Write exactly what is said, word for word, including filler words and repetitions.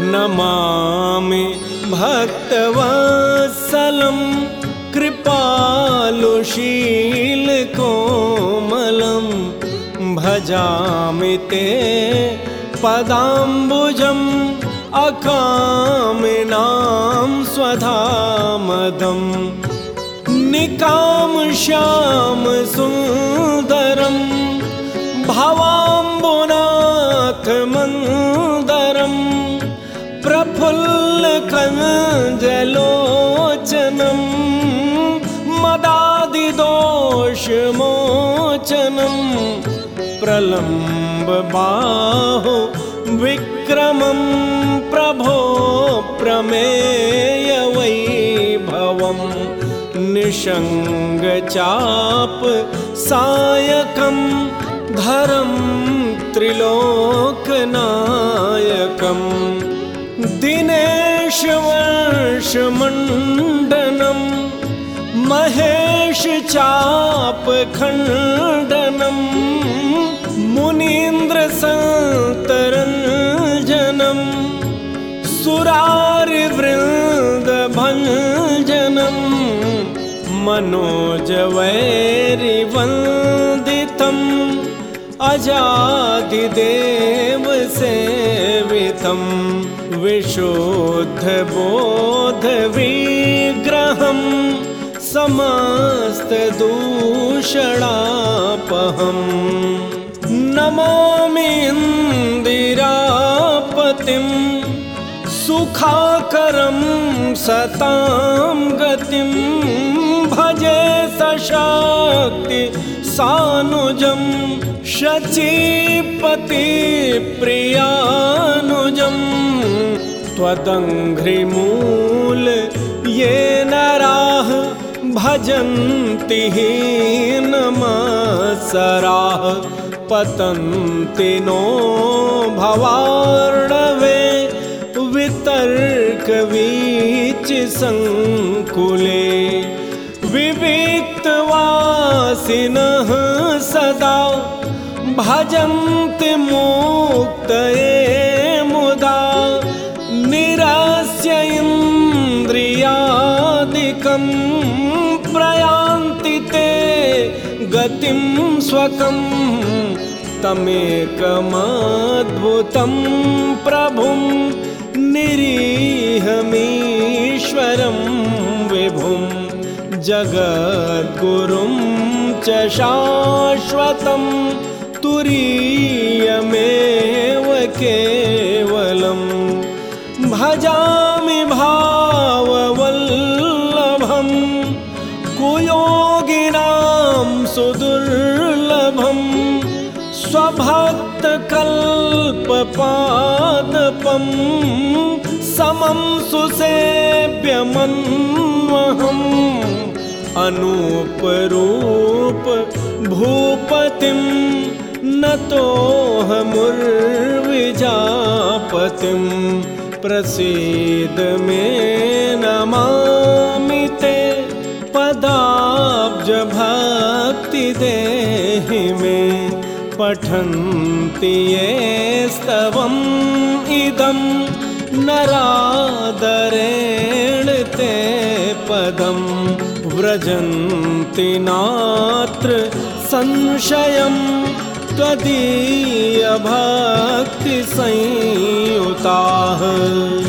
नमामि भक्तवत्सलं कृपालुशीलकोमलं भजामि ते पदाम्बुजम् अकामिनां स्वधामदम् निकामश्याम सुन्दरं भवाम्बुनाथमन्दरं प्रफुल्लकञ्जलोचनं मदादिदोषमोचनं प्रलम्बबाहो विक्रमं प्रभो प्रमेय वैभवम् निषङ्गचाप सायकं धरं त्रिलोकनायकं दिनेशवर्षमण्डनं महेशचापखण्डनं मुनीन्द्रसन्तरञ्जनं सुरारिवृन्दभञ्जनं मनोजवैरिवन्दितम् अजादिदेवसेवितं विशुद्धबोधविग्रहं समस्तदूषणापहम् नमामि इन्दिरापतिं सुखाकरं सतां गतिं भजे सशक्ति सानुजं शचीपतिप्रियानुजं त्वदङ्घ्रिमूल ये नराः भजन्ति हीनमासराः पतन्ति नो भवार्णवे वितर्कवीचिसङ्कुले विविक्तवासिनः सदा भजन्ति मुक्तये मुदा निरस्य इन्द्रियादिकं प्रयान्ति ते गतिं स्वकं तमेकमद्भुतं प्रभुं निरीहमीश्वरं विभुं जगद्गुरुं च शाश्वतं तुरीयमेव केवलं भजामि भाववल्लभं कुयोगिनां सुदुर्लभं स्वभक्तकल्पपादपं समं सुसेव्यमन्वहम् अनूपरूप भूपतिं नतोऽहमुर्विजापतिं प्रसीद मे नमामि ते पदाब्जभक्ति देहि मे पठन्ति ये स्तवम् इदं नरादरेण ते पदं व्रजन्ति नात्र संशयं त्वदीयभक्तिसंयुताः।